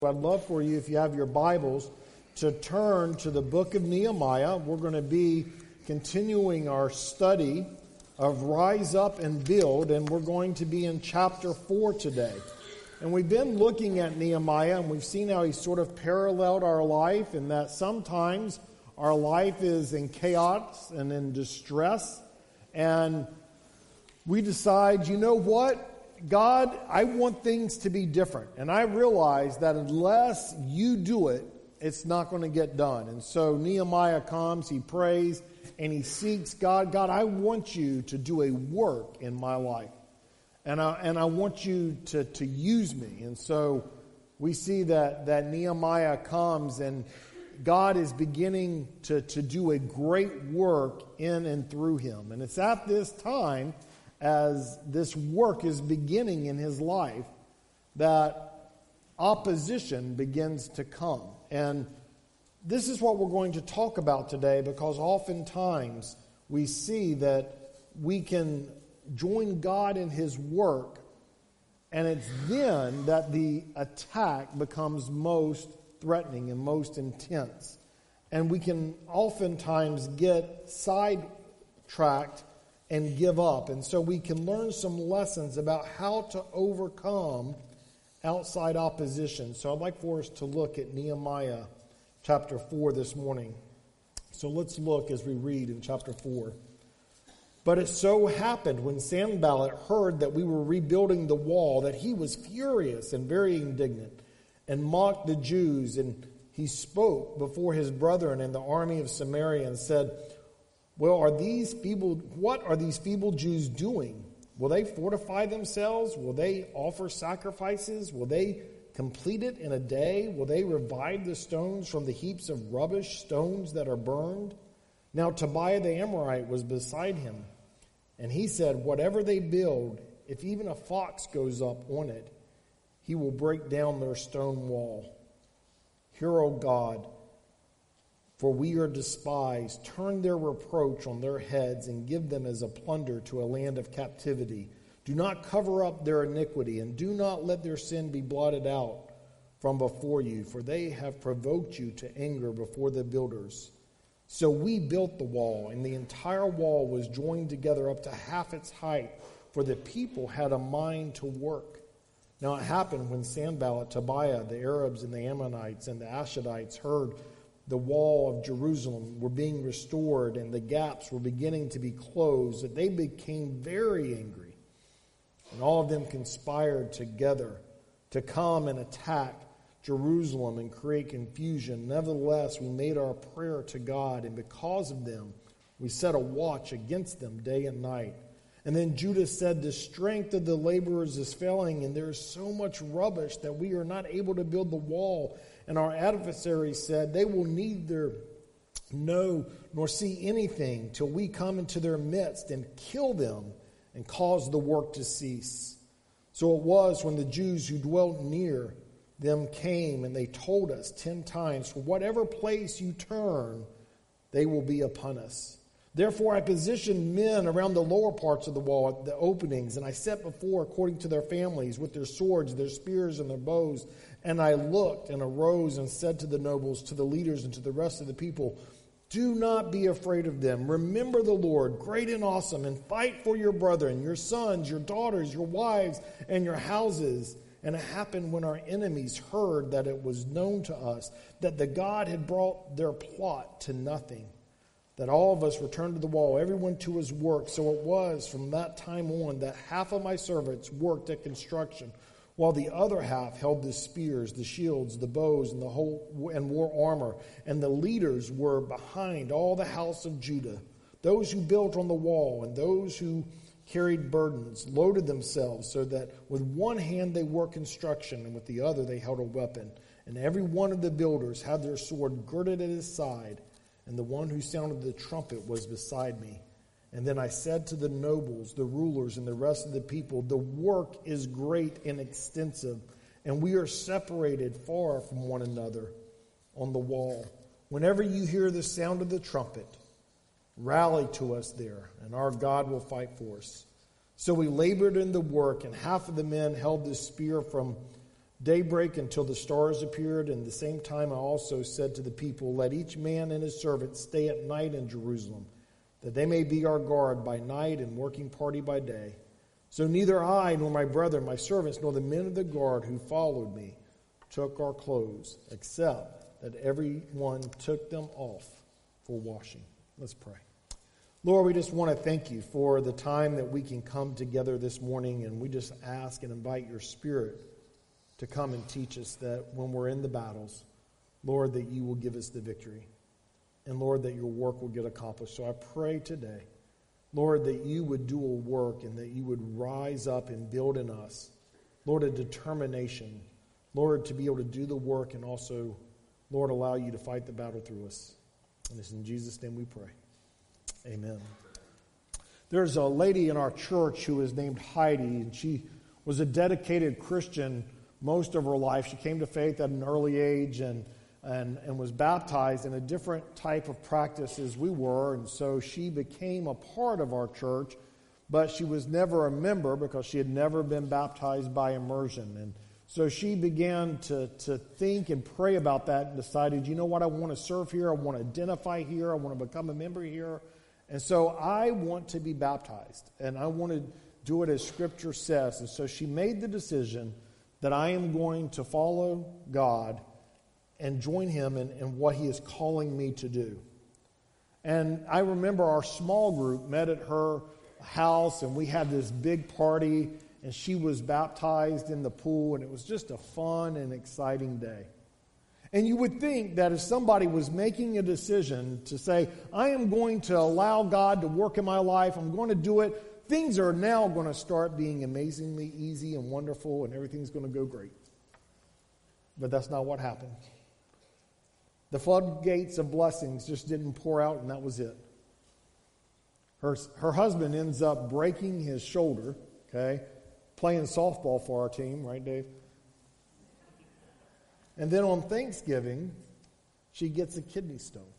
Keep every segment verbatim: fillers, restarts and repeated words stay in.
I'd love for you, if you have your Bibles, to turn to the book of Nehemiah. We're going to be continuing our study of Rise Up and Build, and we're going to be in chapter four today. And we've been looking at Nehemiah, and we've seen how he sort of paralleled our life, and that sometimes our life is in chaos and in distress, and we decide, you know what? God, I want things to be different. And I realize that unless you do it, it's not going to get done. And so Nehemiah comes, he prays, and he seeks God. God, I want you to do a work in my life. And I, and I want you to, to use me. And so we see that, that Nehemiah comes and God is beginning to, to do a great work in and through him. And it's at this time, as this work is beginning in his life, that opposition begins to come. And this is what we're going to talk about today, because oftentimes we see that we can join God in his work, and it's then that the attack becomes most threatening and most intense. And we can oftentimes get sidetracked and give up. And so we can learn some lessons about how to overcome outside opposition. So I'd like for us to look at Nehemiah chapter four this morning. So let's look as we read in chapter four. But it so happened when Sanballat heard that we were rebuilding the wall that he was furious and very indignant and mocked the Jews. And he spoke before his brethren in the army of Samaria and said, Well, are these feeble, what are these feeble Jews doing? Will they fortify themselves? Will they offer sacrifices? Will they complete it in a day? Will they revive the stones from the heaps of rubbish, stones that are burned? Now Tobiah the Amorite was beside him, and he said, Whatever they build, if even a fox goes up on it, he will break down their stone wall. Hear, O God, for we are despised. Turn their reproach on their heads and give them as a plunder to a land of captivity. Do not cover up their iniquity, and do not let their sin be blotted out from before you, for they have provoked you to anger before the builders. So we built the wall, and the entire wall was joined together up to half its height, for the people had a mind to work. Now it happened when Sanballat, Tobiah, the Arabs and the Ammonites and the Ashdodites heard the wall of Jerusalem were being restored and the gaps were beginning to be closed, that they became very angry. And all of them conspired together to come and attack Jerusalem and create confusion. Nevertheless, we made our prayer to God, and because of them, we set a watch against them day and night. And then Judah said, The strength of the laborers is failing, and there is so much rubbish that we are not able to build the wall. And our adversaries said, They will neither know nor see anything till we come into their midst and kill them and cause the work to cease. So it was when the Jews who dwelt near them came, and they told us ten times, For whatever place you turn, they will be upon us. Therefore I positioned men around the lower parts of the wall at the openings, and I set before according to their families with their swords, their spears, and their bows. And I looked and arose and said to the nobles, to the leaders, and to the rest of the people, Do not be afraid of them. Remember the Lord, great and awesome, and fight for your brethren, your sons, your daughters, your wives, and your houses. And it happened when our enemies heard that it was known to us that the God had brought their plot to nothing, that all of us returned to the wall, everyone to his work. So it was from that time on that half of my servants worked at construction, while the other half held the spears, the shields, the bows, and the whole and wore armor. And the leaders were behind all the house of Judah, those who built on the wall, and those who carried burdens, loaded themselves, so that with one hand they worked construction, and with the other they held a weapon. And every one of the builders had their sword girded at his side, and the one who sounded the trumpet was beside me. And then I said to the nobles, the rulers, and the rest of the people, The work is great and extensive, and we are separated far from one another on the wall. Whenever you hear the sound of the trumpet, rally to us there, and our God will fight for us. So we labored in the work, and half of the men held the spear from daybreak until the stars appeared. And at the same time I also said to the people, let each man and his servant stay at night in Jerusalem, that they may be our guard by night and working party by day. So neither I nor my brethren, my servants, nor the men of the guard who followed me took our clothes, except that everyone took them off for washing. Let's pray. Lord, we just want to thank you for the time that we can come together this morning, and we just ask and invite your Spirit to come and teach us that when we're in the battles, Lord, that you will give us the victory. And Lord, that your work will get accomplished. So I pray today, Lord, that you would do a work and that you would rise up and build in us, Lord, a determination, Lord, to be able to do the work and also, Lord, allow you to fight the battle through us. And it's in Jesus' name we pray. Amen. There's a lady in our church who is named Heidi, and she was a dedicated Christian most of her life. She came to faith at an early age and And, and was baptized in a different type of practice as we were. And so she became a part of our church, but she was never a member because she had never been baptized by immersion. And so she began to, to think and pray about that and decided, you know what, I want to serve here. I want to identify here. I want to become a member here. And so I want to be baptized, and I want to do it as Scripture says. And so she made the decision that I am going to follow God and join him in, in what he is calling me to do. And I remember our small group met at her house, and we had this big party, and she was baptized in the pool, and it was just a fun and exciting day. And you would think that if somebody was making a decision to say, I am going to allow God to work in my life, I'm going to do it, things are now going to start being amazingly easy and wonderful, and everything's going to go great. But that's not what happened. The floodgates of blessings just didn't pour out, and that was it. Her, her husband ends up breaking his shoulder, okay, playing softball for our team, right, Dave? And then on Thanksgiving, she gets a kidney stone.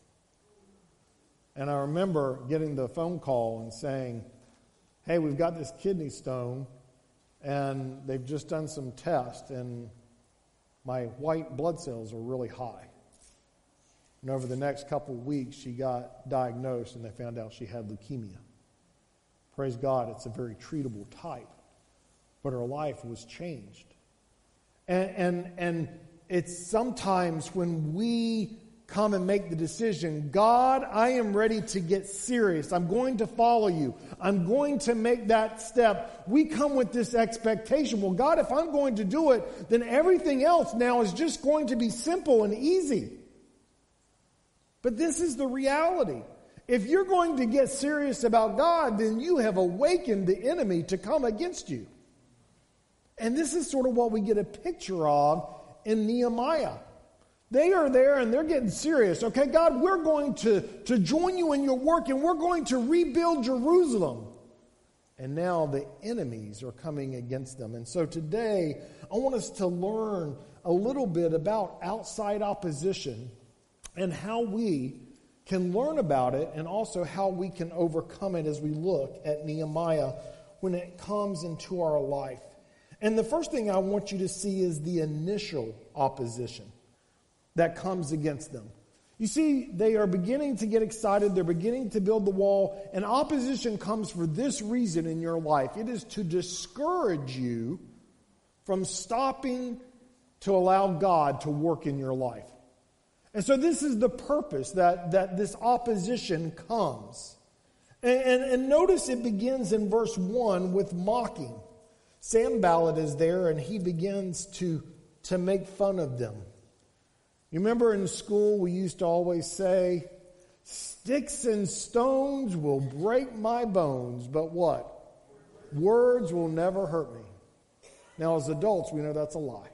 And I remember getting the phone call and saying, hey, we've got this kidney stone, and they've just done some tests, and my white blood cells are really high. And over the next couple of weeks, she got diagnosed, and they found out she had leukemia. Praise God, it's a very treatable type. But her life was changed. And, and, and it's sometimes when we come and make the decision, God, I am ready to get serious. I'm going to follow you. I'm going to make that step. We come with this expectation. Well, God, if I'm going to do it, then everything else now is just going to be simple and easy. But this is the reality. If you're going to get serious about God, then you have awakened the enemy to come against you. And this is sort of what we get a picture of in Nehemiah. They are there and they're getting serious. Okay, God, we're going to, to join you in your work, and we're going to rebuild Jerusalem. And now the enemies are coming against them. And so today, I want us to learn a little bit about outside opposition and how we can learn about it, and also how we can overcome it as we look at Nehemiah when it comes into our life. And the first thing I want you to see is the initial opposition that comes against them. You see, they are beginning to get excited. They're beginning to build the wall. And opposition comes for this reason in your life. It is to discourage you from stopping to allow God to work in your life. And so this is the purpose that, that this opposition comes. And, and, and notice it begins in verse one with mocking. Sanballat is there, and he begins to, to make fun of them. You remember in school we used to always say, sticks and stones will break my bones, but what? Words will never hurt me. Now as adults, we know that's a lie.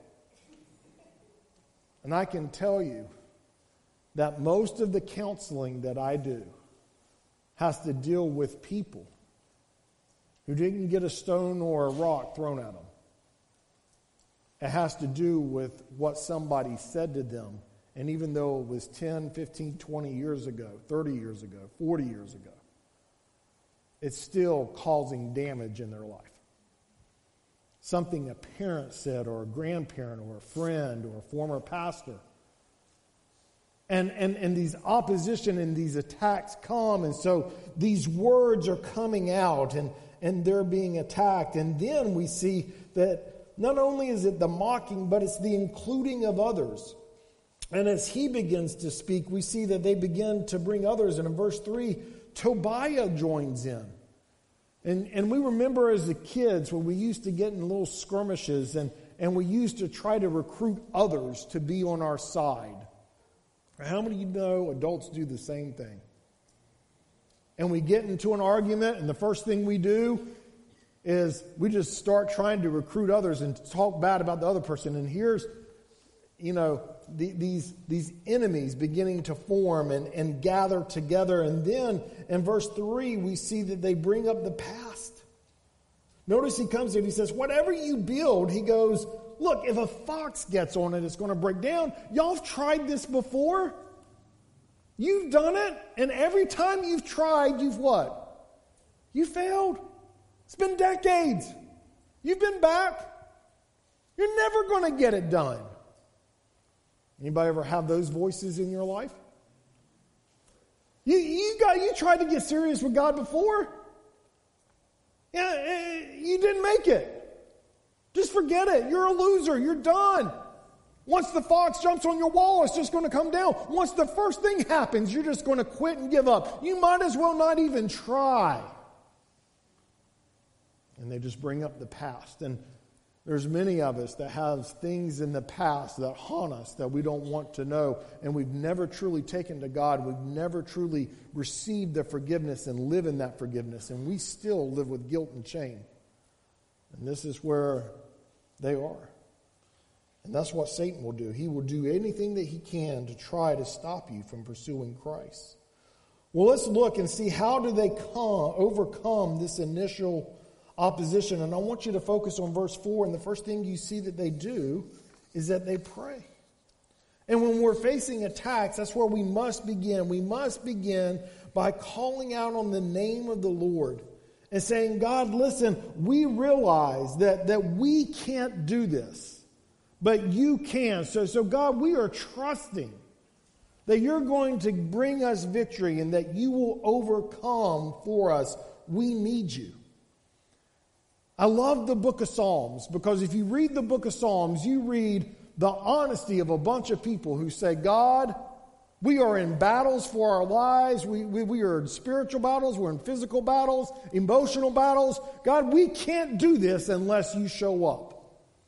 And I can tell you that most of the counseling that I do has to deal with people who didn't get a stone or a rock thrown at them. It has to do with what somebody said to them. And even though it was ten, fifteen, twenty years ago, thirty years ago, forty years ago, it's still causing damage in their life. something a parent said or a grandparent or a friend or a former pastor. And, and, and these opposition and these attacks come, and so these words are coming out and, and they're being attacked. And then we see that not only is it the mocking, but it's the including of others. And as he begins to speak, we see that they begin to bring others. And in verse three, Tobiah joins in. And, and we remember as the kids when we used to get in little skirmishes and, and we used to try to recruit others to be on our side. How many of you know adults do the same thing? And we get into an argument, and the first thing we do is we just start trying to recruit others and talk bad about the other person. And here's, you know, the, these, these enemies beginning to form and, and gather together. And then in verse three, we see that they bring up the past. Notice he comes in, he says, whatever you build, he goes, look, if a fox gets on it, it's going to break down. Y'all have tried this before. You've done it. And every time you've tried, you've what? You failed. It's been decades. You've been back. You're never going to get it done. Anybody ever have those voices in your life? You, you, got, you tried to get serious with God before. Yeah, you didn't make it. Just forget it. You're a loser. You're done. Once the fox jumps on your wall, it's just going to come down. Once the first thing happens, you're just going to quit and give up. You might as well not even try. And they just bring up the past. And there's many of us that have things in the past that haunt us that we don't want to know. And we've never truly taken to God. We've never truly received the forgiveness and live in that forgiveness. And we still live with guilt and shame. And this is where they are. And that's what Satan will do. He will do anything that he can to try to stop you from pursuing Christ. Well, let's look and see how do they come, overcome this initial opposition. And I want you to focus on verse four. And the first thing you see that they do is that they pray. And when we're facing attacks, that's where we must begin. We must begin by calling out on the name of the Lord. And saying, God, listen, we realize that, that we can't do this, but you can. So, so, God, we are trusting that you're going to bring us victory and that you will overcome for us. We need you. I love the book of Psalms because if you read the book of Psalms, you read the honesty of a bunch of people who say, God, we are in battles for our lives. We, we, we are in spiritual battles. We're in physical battles, emotional battles. God, we can't do this unless you show up.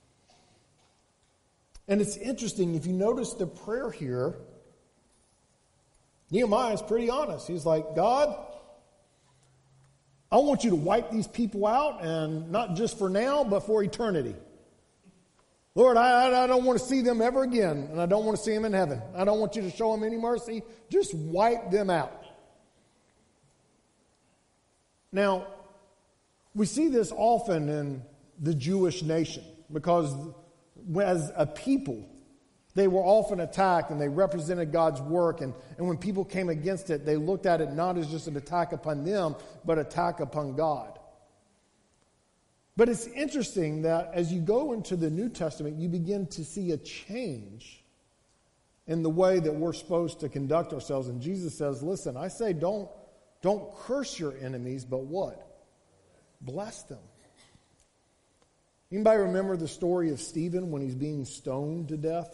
And it's interesting, if you notice the prayer here, Nehemiah is pretty honest. He's like, God, I want you to wipe these people out, and not just for now, but for eternity. Lord, I, I don't want to see them ever again, and I don't want to see them in heaven. I don't want you to show them any mercy. Just wipe them out. Now, we see this often in the Jewish nation because as a people, they were often attacked and they represented God's work. And, and when people came against it, they looked at it not as just an attack upon them, but attack upon God. But it's interesting that as you go into the New Testament, you begin to see a change in the way that we're supposed to conduct ourselves. And Jesus says, listen, I say don't, don't curse your enemies, but what? Bless them. Anybody remember the story of Stephen when he's being stoned to death?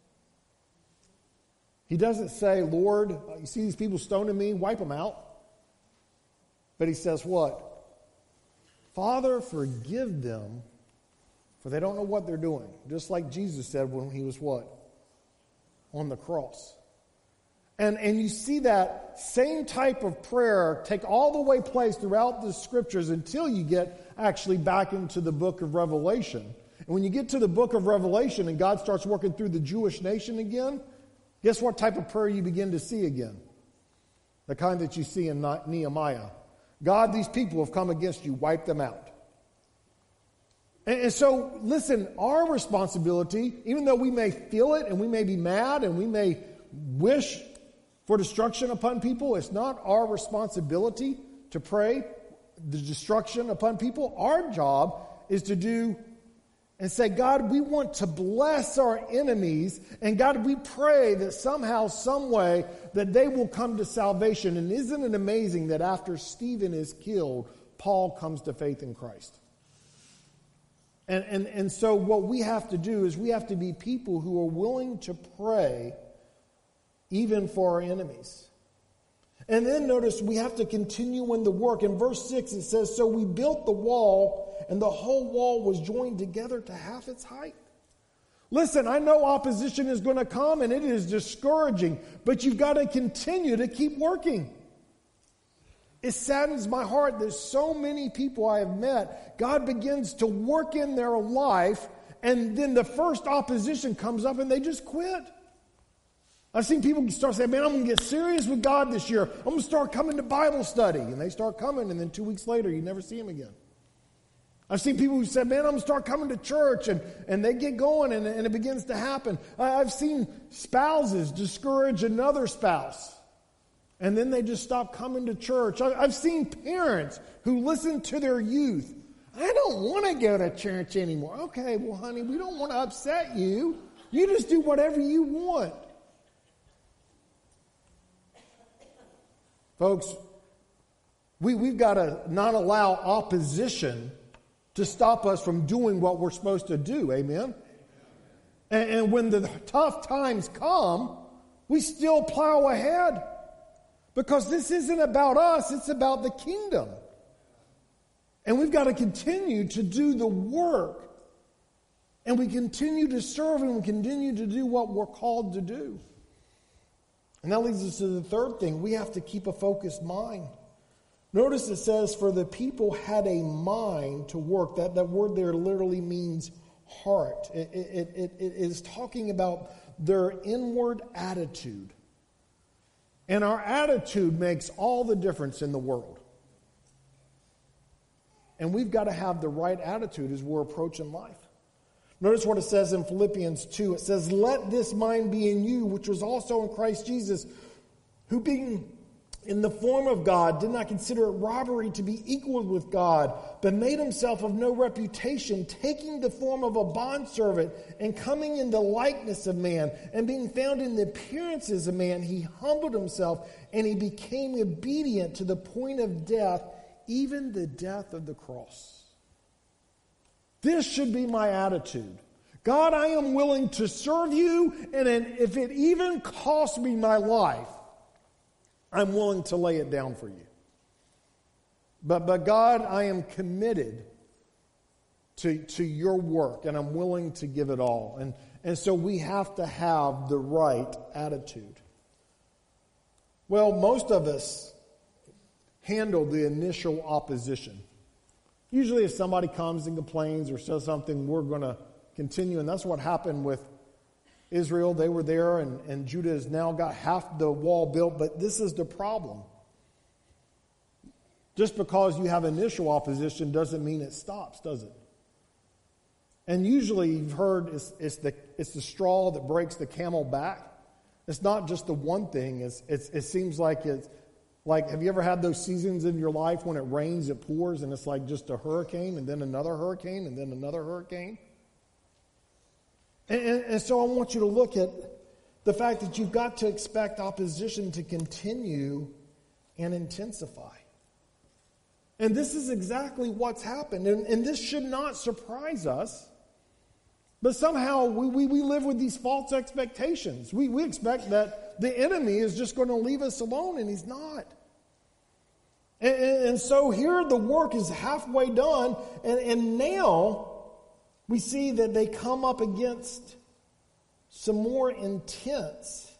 He doesn't say, Lord, you see these people stoning me, wipe them out. But he says what? Father, forgive them, for they don't know what they're doing. Just like Jesus said when he was what? On the cross. And, and you see that same type of prayer take all the way place throughout the scriptures until you get actually back into the book of Revelation. And when you get to the book of Revelation and God starts working through the Jewish nation again, guess what type of prayer you begin to see again? The kind that you see in Nehemiah. God, these people have come against you. Wipe them out. And, and so, listen, our responsibility, even though we may feel it and we may be mad and we may wish for destruction upon people, it's not our responsibility to pray the destruction upon people. Our job is to do and say, God, we want to bless our enemies, and God, we pray that somehow, some way, that they will come to salvation. And isn't it amazing that after Stephen is killed, Paul comes to faith in Christ? And, and, and so what we have to do is we have to be people who are willing to pray even for our enemies. And then notice we have to continue in the work. In verse six it says, so we built the wall, and the whole wall was joined together to half its height. Listen, I know opposition is going to come and it is discouraging, but you've got to continue to keep working. It saddens my heart that so many people I have met, God begins to work in their life, and then the first opposition comes up and they just quit. I've seen people start saying, man, I'm going to get serious with God this year. I'm going to start coming to Bible study. And they start coming, and then two weeks later, you never see them again. I've seen people who said, man, I'm going to start coming to church, and, and they get going, and, and it begins to happen. I, I've seen spouses discourage another spouse, and then they just stop coming to church. I, I've seen parents who listen to their youth. I don't want to go to church anymore. Okay, well, honey, we don't want to upset you. You just do whatever you want. Folks, we, we've got to not allow opposition to stop us from doing what we're supposed to do. Amen? And, and when the tough times come, we still plow ahead. Because this isn't about us, it's about the kingdom. And we've got to continue to do the work. And we continue to serve, and we continue to do what we're called to do. And that leads us to the third thing. We have to keep a focused mind. Notice it says, for the people had a mind to work. That, that word there literally means heart. It, it, it, it is talking about their inward attitude. And our attitude makes all the difference in the world. And we've got to have the right attitude as we're approaching life. Notice what it says in Philippians two. It says, let this mind be in you, which was also in Christ Jesus, who being in the form of God, did not consider it robbery to be equal with God, but made himself of no reputation, taking the form of a bondservant, and coming in the likeness of man, and being found in the appearances of man, he humbled himself, and he became obedient to the point of death, even the death of the cross. This should be my attitude. God, I am willing to serve you, and if it even costs me my life, I'm willing to lay it down for you. But, but God, I am committed to, to your work, and I'm willing to give it all. And, and so we have to have the right attitude. Well, most of us handle the initial opposition. Usually if somebody comes and complains or says something, we're going to continue. And that's what happened with Israel. They were there, and, and Judah has now got half the wall built. But this is the problem. Just because you have initial opposition doesn't mean it stops, does it? And usually you've heard it's, it's, the, it's the straw that breaks the camel back. It's not just the one thing. It's, it's, it seems like it's Like, have you ever had those seasons in your life when it rains, it pours, and it's like just a hurricane, and then another hurricane, and then another hurricane? And, and, and so I want you to look at the fact that you've got to expect opposition to continue and intensify. And this is exactly what's happened. And, and this should not surprise us. But somehow we, we, we live with these false expectations. We, we expect that the enemy is just going to leave us alone, and he's not. And, and, and so here the work is halfway done, and, and now we see that they come up against some more intense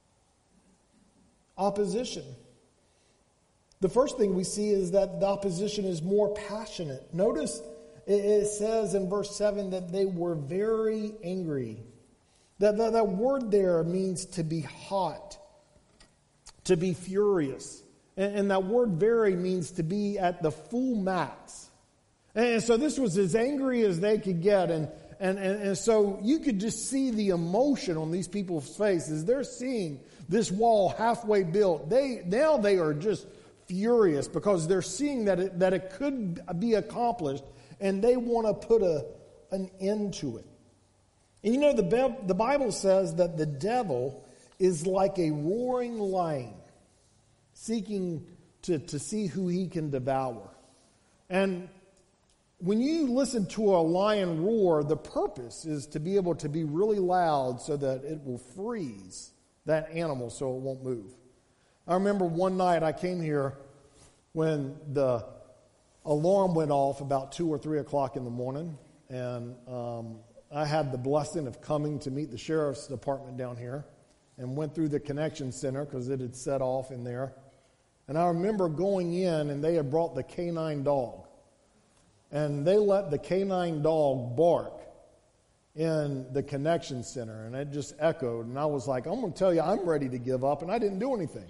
opposition. The first thing we see is that the opposition is more passionate. Notice it says in verse seven that they were very angry. That, that, that word there means to be hot, to be furious. And, and that word very means to be at the full max. And, and so this was as angry as they could get. And, and, and, and so you could just see the emotion on these people's faces. They're seeing this wall halfway built. They now they are just furious because they're seeing that it, that it could be accomplished. And they want to put a, an end to it. And you know, the, Be- the Bible says that the devil is like a roaring lion, seeking to, to see who he can devour. And when you listen to a lion roar, the purpose is to be able to be really loud so that it will freeze that animal so it won't move. I remember one night I came here when the alarm went off about two or three o'clock in the morning, and um, I had the blessing of coming to meet the sheriff's department down here and went through the connection center because it had set off in there. And I remember going in, and they had brought the canine dog. And they let the canine dog bark in the connection center, and it just echoed. And I was like, I'm going to tell you, I'm ready to give up, and I didn't do anything.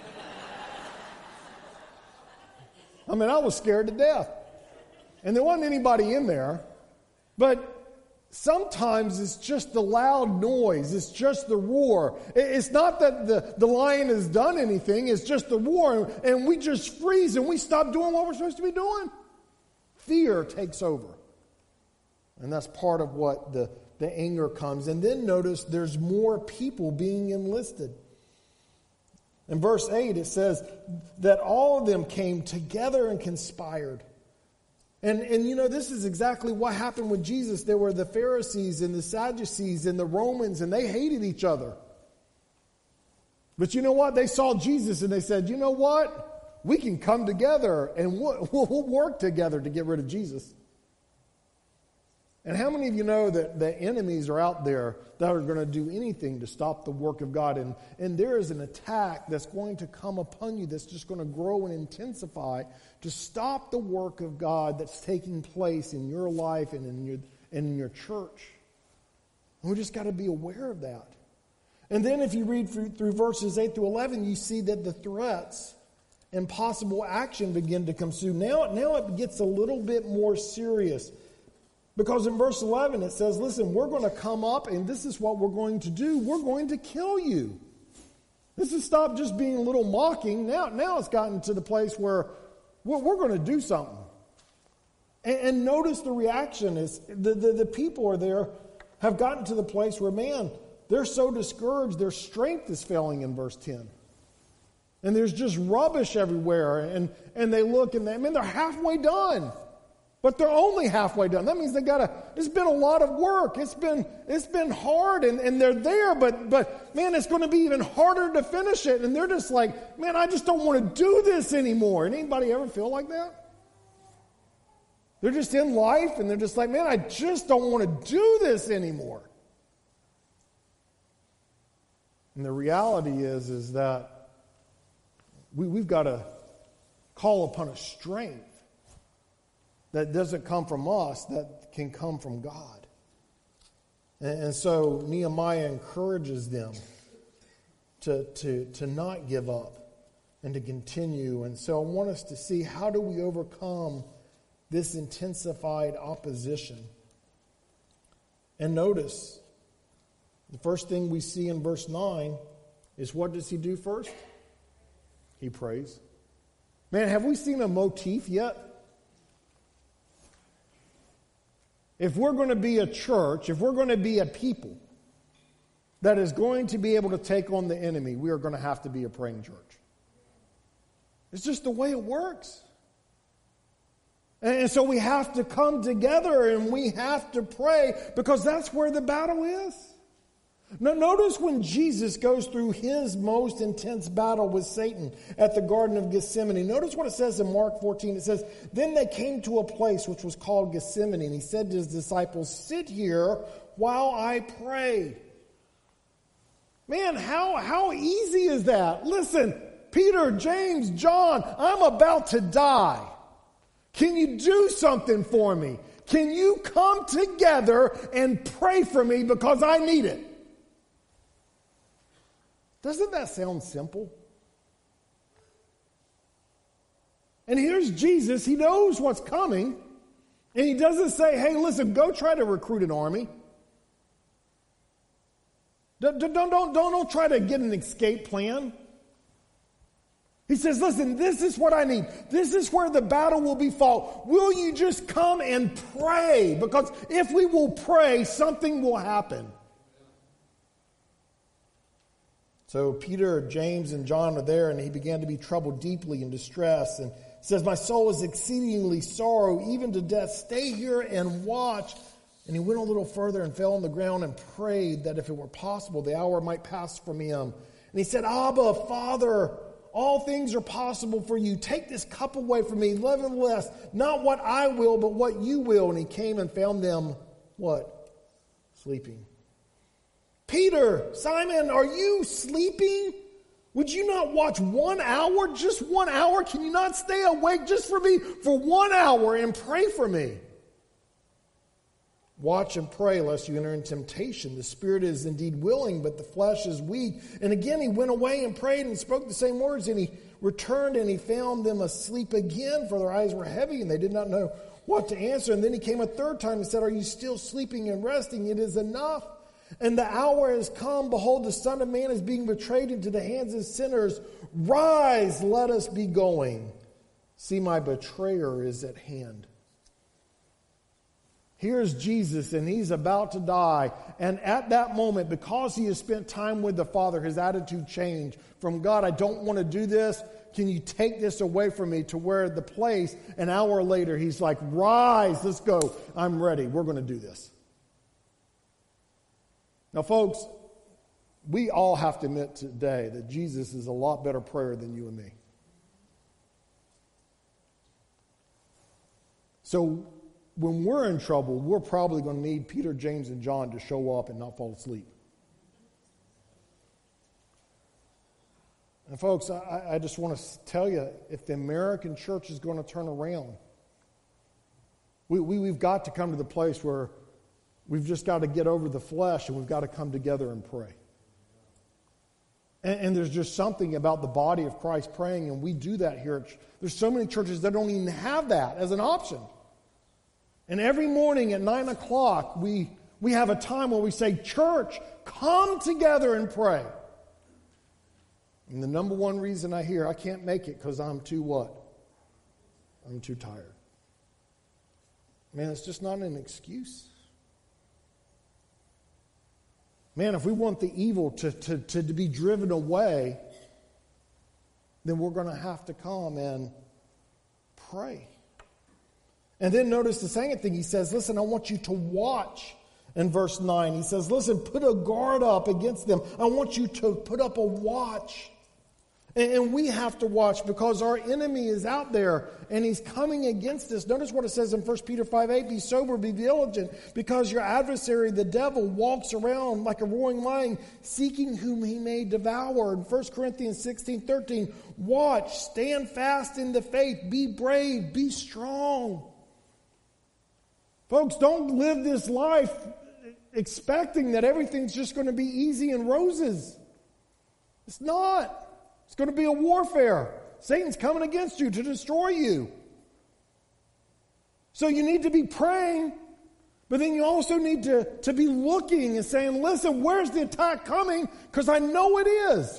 I mean, I was scared to death. And there wasn't anybody in there. But sometimes it's just the loud noise. It's just the roar. It's not that the, the lion has done anything. It's just the roar. And we just freeze and we stop doing what we're supposed to be doing. Fear takes over. And that's part of what the, the anger comes. And then notice there's more people being enlisted. In verse eight, it says that all of them came together and conspired. And, and you know, this is exactly what happened with Jesus. There were the Pharisees and the Sadducees and the Romans, and they hated each other. But you know what? They saw Jesus and they said, you know what? We can come together and we'll, we'll work together to get rid of Jesus. And how many of you know that the enemies are out there that are going to do anything to stop the work of God? And, and there is an attack that's going to come upon you that's just going to grow and intensify to stop the work of God that's taking place in your life and in your, and in your church. And we just got to be aware of that. And then if you read through, through verses eight through eleven, you see that the threats and possible action begin to come soon. Now, now it gets a little bit more serious. Because in verse eleven it says, listen, we're going to come up and this is what we're going to do. We're going to kill you. This has stopped just being a little mocking. Now, now it's gotten to the place where we're, we're going to do something. And, and notice the reaction is the, the, the people are there have gotten to the place where, man, they're so discouraged. Their strength is failing in verse ten. And there's just rubbish everywhere. And, and they look and they, I mean, they're halfway done. But they're only halfway done. That means they gotta, it's been a lot of work. It's been, it's been hard and, and they're there, but, but man, it's going to be even harder to finish it. And they're just like, man, I just don't want to do this anymore. And anybody ever feel like that? They're just in life and they're just like, man, I just don't want to do this anymore. And the reality is, is that we, we've got to call upon a strength that doesn't come from us, that can come from God. And, and so Nehemiah encourages them to, to, to not give up and to continue. And so I want us to see, how do we overcome this intensified opposition? And notice, the first thing we see in verse nine is, what does he do first? He prays. Man, have we seen a motif yet? If we're going to be a church, if we're going to be a people that is going to be able to take on the enemy, we are going to have to be a praying church. It's just the way it works. And so we have to come together and we have to pray, because that's where the battle is. Now notice when Jesus goes through his most intense battle with Satan at the Garden of Gethsemane. Notice what it says in Mark fourteen. It says, then they came to a place which was called Gethsemane, and he said to his disciples, sit here while I pray. Man, how, how easy is that? Listen, Peter, James, John, I'm about to die. Can you do something for me? Can you come together and pray for me, because I need it? Doesn't that sound simple? And here's Jesus. He knows what's coming. And he doesn't say, hey, listen, go try to recruit an army. Don't, don't, don't, don't, don't try to get an escape plan. He says, listen, this is what I need. This is where the battle will be fought. Will you just come and pray? Because if we will pray, something will happen. So Peter, James, and John are there, and he began to be troubled deeply in distress. And says, my soul is exceedingly sorrow, even to death. Stay here and watch. And he went a little further and fell on the ground and prayed that if it were possible, the hour might pass from him. And he said, Abba, Father, all things are possible for you. Take this cup away from me. Nevertheless, not what I will, but what you will. And he came and found them, what? Sleeping. Peter, Simon, are you sleeping? Would you not watch one hour? Just one hour? Can you not stay awake just for me for one hour and pray for me? Watch and pray lest you enter in temptation. The spirit is indeed willing, but the flesh is weak. And again he went away and prayed and spoke the same words. And he returned and he found them asleep again, for their eyes were heavy and they did not know what to answer. And then he came a third time and said, are you still sleeping and resting? It is enough. And the hour has come. Behold, the Son of Man is being betrayed into the hands of sinners. Rise, let us be going. See, my betrayer is at hand. Here's Jesus, and he's about to die. And at that moment, because he has spent time with the Father, his attitude changed from, God, I don't want to do this. Can you take this away from me? To where the place, an hour later, he's like, rise, let's go. I'm ready. We're going to do this. Now, folks, we all have to admit today that Jesus is a lot better prayer than you and me. So, when we're in trouble, we're probably going to need Peter, James, and John to show up and not fall asleep. And folks, I, I just want to tell you, if the American church is going to turn around, we, we, we've got to come to the place where we've just got to get over the flesh and we've got to come together and pray. And, and there's just something about the body of Christ praying, and we do that here. There's so many churches that don't even have that as an option. And every morning at nine o'clock, we, we have a time where we say, church, come together and pray. And the number one reason I hear, I can't make it because I'm too what? I'm too tired. Man, it's just not an excuse. Man, if we want the evil to, to, to, to be driven away, then we're going to have to come and pray. And then notice the second thing he says, listen, I want you to watch in verse nine. He says, listen, put a guard up against them. I want you to put up a watch. And, and we have to watch because our enemy is out there and he's coming against us. Notice what it says in First Peter five eight, be sober, be vigilant, because your adversary, the devil, walks around like a roaring lion, seeking whom he may devour. In First Corinthians sixteen thirteen, watch, stand fast in the faith, be brave, be strong. Folks, don't live this life expecting that everything's just going to be easy and roses. It's not. It's going to be a warfare. Satan's coming against you to destroy you. So you need to be praying, but then you also need to, to be looking and saying, listen, where's the attack coming? Because I know it is.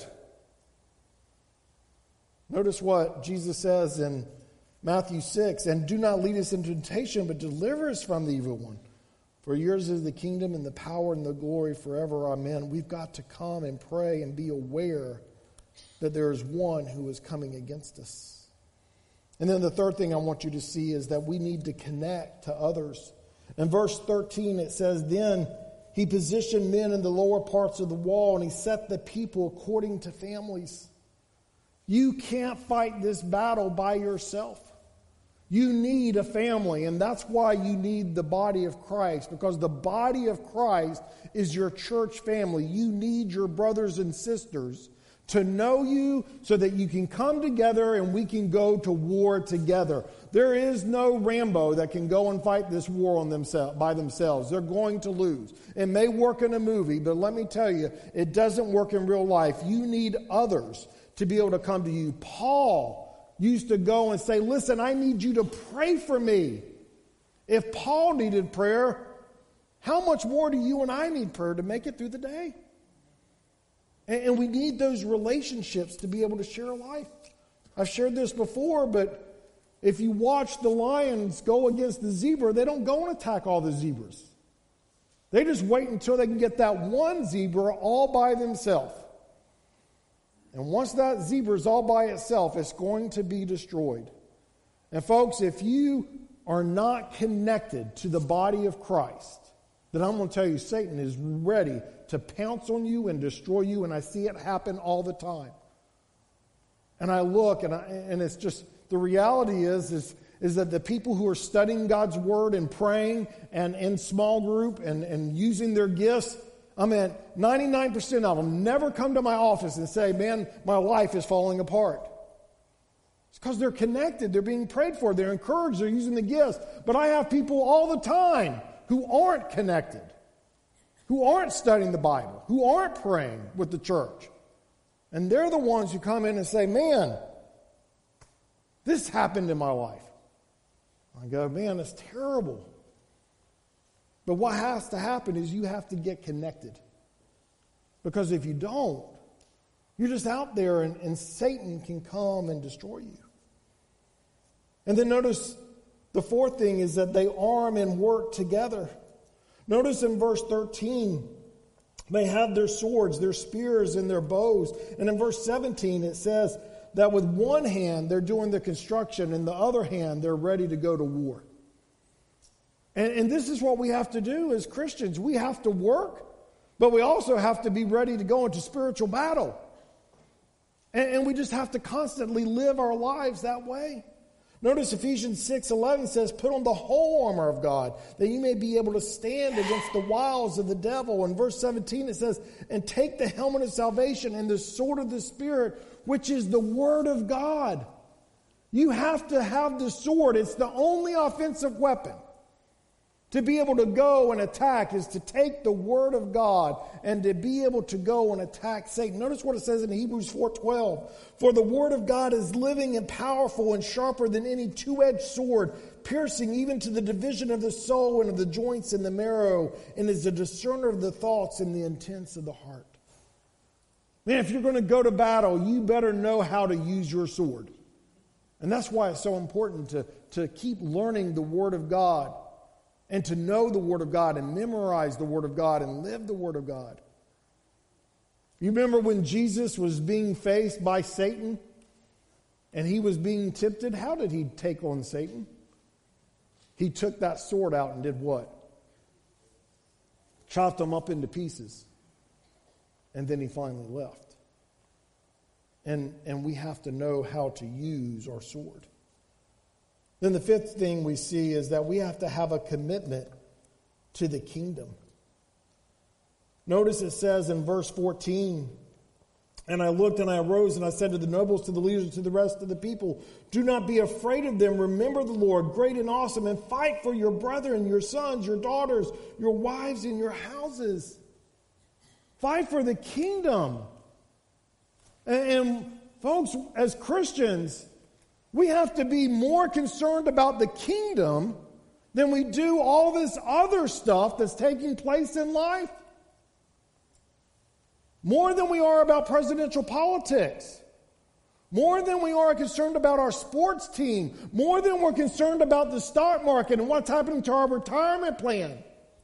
Notice what Jesus says in Matthew six, and do not lead us into temptation, but deliver us from the evil one. For yours is the kingdom and the power and the glory forever. Amen. We've got to come and pray and be aware that there is one who is coming against us. And then the third thing I want you to see is that we need to connect to others. In verse thirteen it says, then he positioned men in the lower parts of the wall and he set the people according to families. You can't fight this battle by yourself. You need a family, and that's why you need the body of Christ, because the body of Christ is your church family. You need your brothers and sisters to know you so that you can come together and we can go to war together. There is no Rambo that can go and fight this war on themselves by themselves. They're going to lose. It may work in a movie, but let me tell you, it doesn't work in real life. You need others to be able to come to you. Paul used to go and say, listen, I need you to pray for me. If Paul needed prayer, how much more do you and I need prayer to make it through the day? And, and we need those relationships to be able to share life. I've shared this before, but if you watch the lions go against the zebra, they don't go and attack all the zebras. They just wait until they can get that one zebra all by themselves. And once that zebra is all by itself, it's going to be destroyed. And folks, if you are not connected to the body of Christ, then I'm going to tell you, Satan is ready to pounce on you and destroy you, and I see it happen all the time. And I look, and I, and it's just, the reality is, is, is that the people who are studying God's Word and praying and in small group and, and using their gifts, I mean, ninety-nine percent of them never come to my office and say, man, my life is falling apart. It's because they're connected, they're being prayed for, they're encouraged, they're using the gifts. But I have people all the time who aren't connected, who aren't studying the Bible, who aren't praying with the church. And they're the ones who come in and say, man, this happened in my life. I go, man, it's terrible. But what has to happen is you have to get connected. Because if you don't, you're just out there and, and Satan can come and destroy you. And then notice the fourth thing is that they arm and work together. Notice in verse thirteen, they have their swords, their spears, and their bows. And in verse seventeen, it says that with one hand, they're doing the construction, and the other hand, they're ready to go to war. And, and this is what we have to do as Christians. We have to work, but we also have to be ready to go into spiritual battle. And, and we just have to constantly live our lives that way. Notice Ephesians six eleven says, put on the whole armor of God, that you may be able to stand against the wiles of the devil. In verse seventeen it says, and take the helmet of salvation and the sword of the Spirit, which is the word of God. You have to have the sword. It's the only offensive weapon. To be able to go and attack is to take the word of God and to be able to go and attack Satan. Notice what it says in Hebrews four twelve. For the word of God is living and powerful and sharper than any two-edged sword, piercing even to the division of the soul and of the joints and the marrow, and is a discerner of the thoughts and the intents of the heart. Man, if you're going to go to battle, you better know how to use your sword. And that's why it's so important to, to keep learning the word of God. And to know the Word of God and memorize the Word of God and live the Word of God. You remember when Jesus was being faced by Satan and he was being tempted? How did he take on Satan? He took that sword out and did what? Chopped him up into pieces. And then he finally left. And, and we have to know how to use our sword. Then the fifth thing we see is that we have to have a commitment to the kingdom. Notice it says in verse fourteen, and I looked and I arose and I said to the nobles, to the leaders, to the rest of the people, do not be afraid of them. Remember the Lord, great and awesome, and fight for your brethren, your sons, your daughters, your wives, and your houses. Fight for the kingdom. And, and folks, as Christians, we have to be more concerned about the kingdom than we do all this other stuff that's taking place in life. More than we are about presidential politics. More than we are concerned about our sports team. More than we're concerned about the stock market and what's happening to our retirement plan.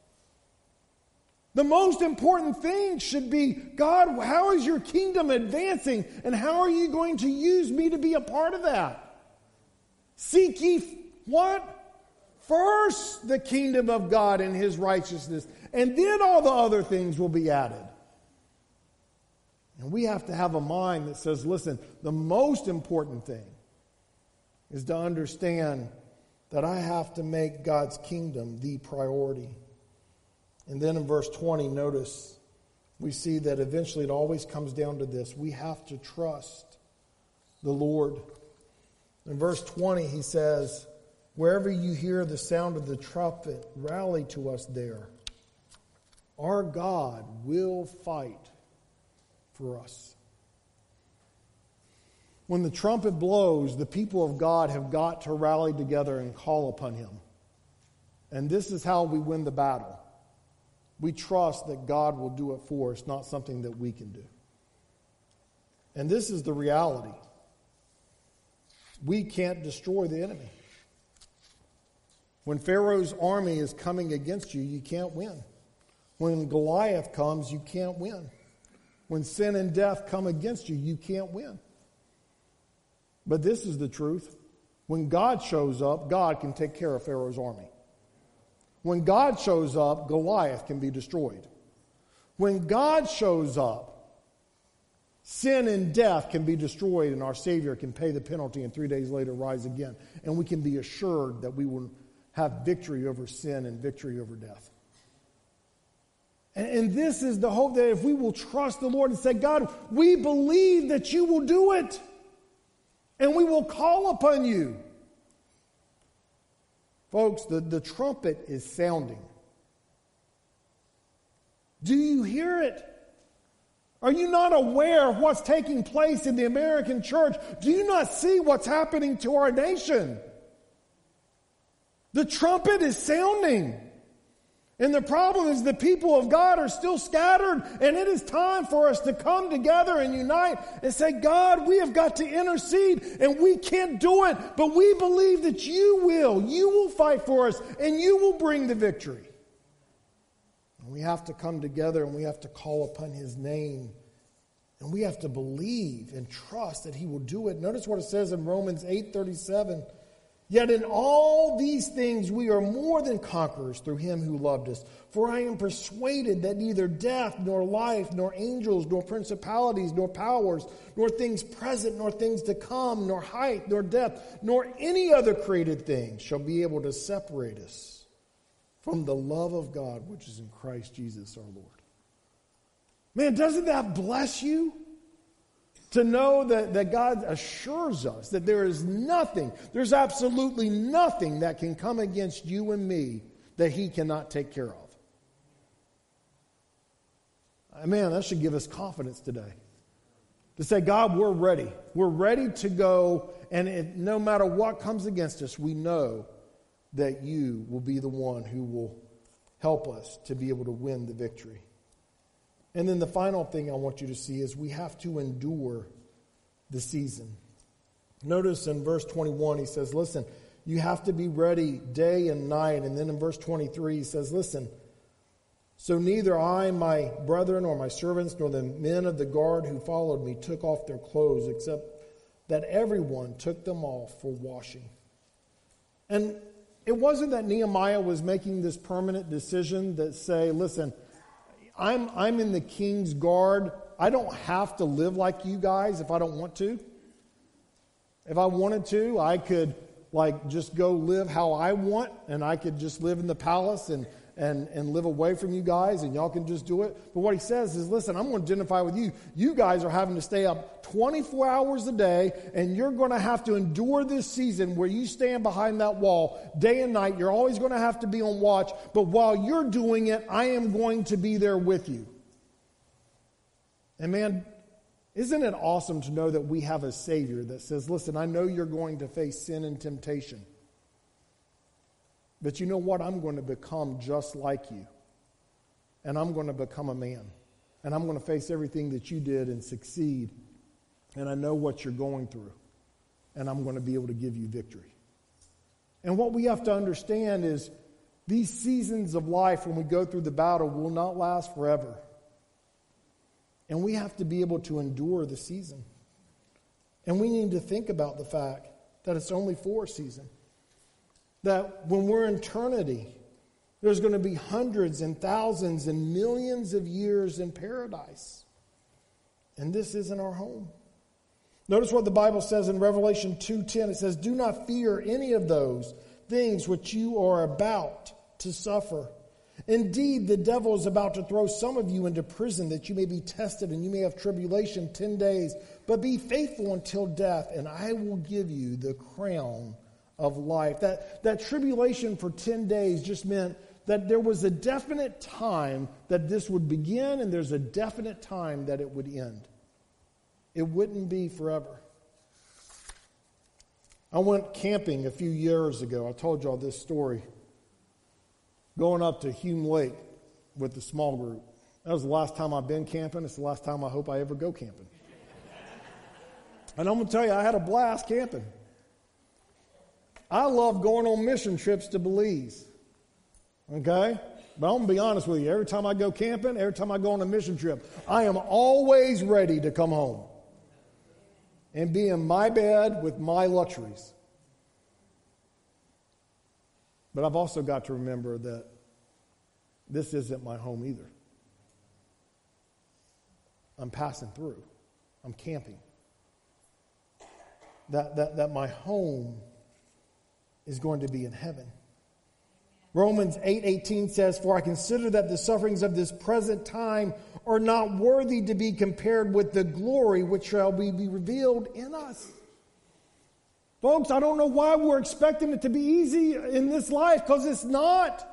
The most important thing should be, God, how is your kingdom advancing? And how are you going to use me to be a part of that? Seek ye what? First the kingdom of God and his righteousness, and then all the other things will be added. And we have to have a mind that says, listen, the most important thing is to understand that I have to make God's kingdom the priority. And then in verse twenty, notice, we see that eventually it always comes down to this. We have to trust the Lord. In verse twenty, he says, wherever you hear the sound of the trumpet, rally to us there. Our God will fight for us. When the trumpet blows, the people of God have got to rally together and call upon him. And this is how we win the battle. We trust that God will do it for us, not something that we can do. And this is the reality. we can't destroy the enemy. When Pharaoh's army is coming against you, you can't win. When Goliath comes, you can't win. When sin and death come against you, you can't win. But this is the truth. When God shows up, God can take care of Pharaoh's army. When God shows up, Goliath can be destroyed. When God shows up, sin and death can be destroyed, and our Savior can pay the penalty and three days later rise again. And we can be assured that we will have victory over sin and victory over death. And, and this is the hope that if we will trust the Lord and say, God, we believe that you will do it. And we will call upon you. Folks, the, the trumpet is sounding. Do you hear it? Are you not aware of what's taking place in the American church? Do you not see what's happening to our nation? The trumpet is sounding. And the problem is the people of God are still scattered, and it is time for us to come together and unite and say, God, we have got to intercede, and we can't do it, but we believe that you will. You will fight for us, and you will bring the victory. And we have to come together, and we have to call upon his name, and we have to believe and trust that he will do it. Notice what it says in Romans eight thirty-seven. Yet in all these things we are more than conquerors through him who loved us. For I am persuaded that neither death, nor life, nor angels, nor principalities, nor powers, nor things present, nor things to come, nor height, nor depth, nor any other created thing shall be able to separate us from the love of God which is in Christ Jesus our Lord. Man, doesn't that bless you? To know that, that God assures us that there is nothing, there's absolutely nothing that can come against you and me that he cannot take care of. Man, that should give us confidence today. To say, God, we're ready. We're ready to go, and it, no matter what comes against us, we know that you will be the one who will help us to be able to win the victory. And then the final thing I want you to see is we have to endure the season. Notice in verse twenty-one, he says, listen, you have to be ready day and night. And then in verse twenty-three, he says, listen, so neither I, my brethren, or my servants, nor the men of the guard who followed me took off their clothes, except that everyone took them off for washing. And it wasn't that Nehemiah was making this permanent decision that say, listen, I'm I'm in the king's guard. I don't have to live like you guys if I don't want to. If I wanted to, I could like just go live how I want, and I could just live in the palace and and and live away from you guys, and y'all can just do it. But what he says is, listen, I'm going to identify with you. You guys are having to stay up twenty-four hours a day, and you're going to have to endure this season where you stand behind that wall day and night. You're always going to have to be on watch. But while you're doing it, I am going to be there with you. And man, isn't it awesome to know that we have a Savior that says, listen, I know you're going to face sin and temptation. But you know what? I'm going to become just like you. And I'm going to become a man. And I'm going to face everything that you did and succeed. And I know what you're going through. And I'm going to be able to give you victory. And what we have to understand is these seasons of life when we go through the battle will not last forever. And we have to be able to endure the season. And we need to think about the fact that it's only for a season. That when we're in eternity, there's going to be hundreds and thousands and millions of years in paradise. And this isn't our home. Notice what the Bible says in Revelation two ten. It says, do not fear any of those things which you are about to suffer. Indeed, the devil is about to throw some of you into prison that you may be tested and you may have tribulation ten days. But be faithful until death, and I will give you the crown of life. That, that tribulation for ten days just meant that there was a definite time that this would begin, and there's a definite time that it would end. It wouldn't be forever. I went camping a few years ago. I told y'all this story. Going up to Hume Lake with the small group. That was the last time I've been camping. It's the last time I hope I ever go camping. And I'm going to tell you, I had a blast camping. I love going on mission trips to Belize. Okay? But I'm going to be honest with you. Every time I go camping, every time I go on a mission trip, I am always ready to come home and be in my bed with my luxuries. But I've also got to remember that this isn't my home either. I'm passing through. I'm camping. That, that, that my home is going to be in heaven. Romans eight eighteen says, "For I consider that the sufferings of this present time are not worthy to be compared with the glory which shall be, be revealed in us." Folks, I don't know why we're expecting it to be easy in this life, because it's not.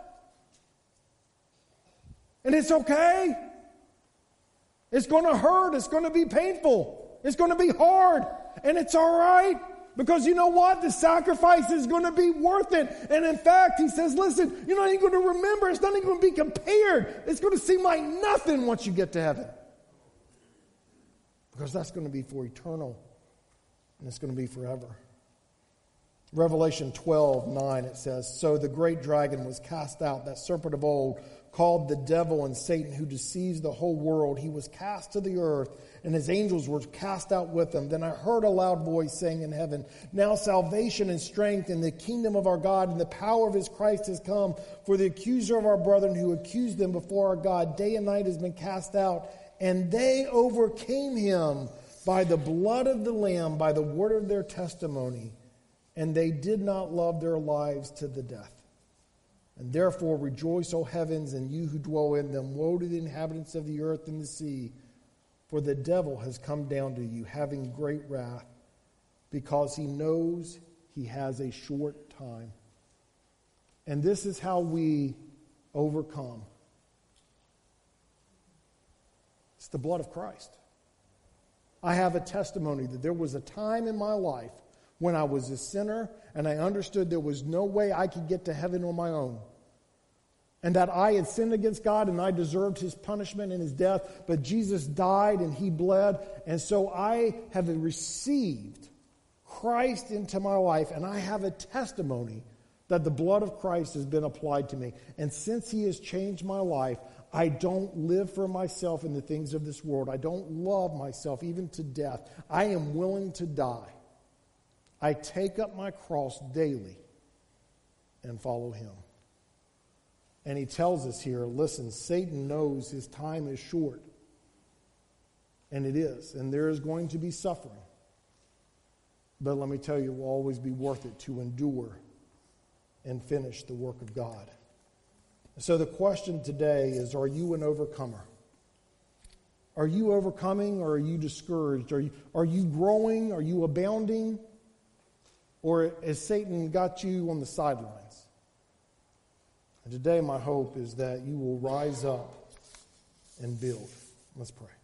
And it's okay. It's going to hurt. It's going to be painful. It's going to be hard. And it's all right. Because you know what? The sacrifice is going to be worth it. And in fact, he says, listen, you're not even going to remember. It's not even going to be compared. It's going to seem like nothing once you get to heaven. Because that's going to be for eternal. And it's going to be forever. Revelation twelve nine, it says, "So the great dragon was cast out, that serpent of old, called the devil and Satan, who deceives the whole world. He was cast to the earth, and his angels were cast out with him. Then I heard a loud voice saying in heaven, 'Now salvation and strength in the kingdom of our God and the power of his Christ has come. For the accuser of our brethren who accused them before our God day and night has been cast out. And they overcame him by the blood of the Lamb, by the word of their testimony. And they did not love their lives to the death. And therefore rejoice, O heavens, and you who dwell in them. Woe to the inhabitants of the earth and the sea. For the devil has come down to you, having great wrath, because he knows he has a short time.'" And this is how we overcome. It's the blood of Christ. I have a testimony that there was a time in my life when I was a sinner and I understood there was no way I could get to heaven on my own. And that I had sinned against God and I deserved his punishment and his death. But Jesus died and he bled. And so I have received Christ into my life. And I have a testimony that the blood of Christ has been applied to me. And since he has changed my life, I don't live for myself in the things of this world. I don't love myself even to death. I am willing to die. I take up my cross daily and follow him. And he tells us here, listen, Satan knows his time is short. And it is. And there is going to be suffering. But let me tell you, it will always be worth it to endure and finish the work of God. So the question today is, are you an overcomer? Are you overcoming, or are you discouraged? Are you, are you growing? Are you abounding? Or has Satan got you on the sidelines? And today my hope is that you will rise up and build. Let's pray.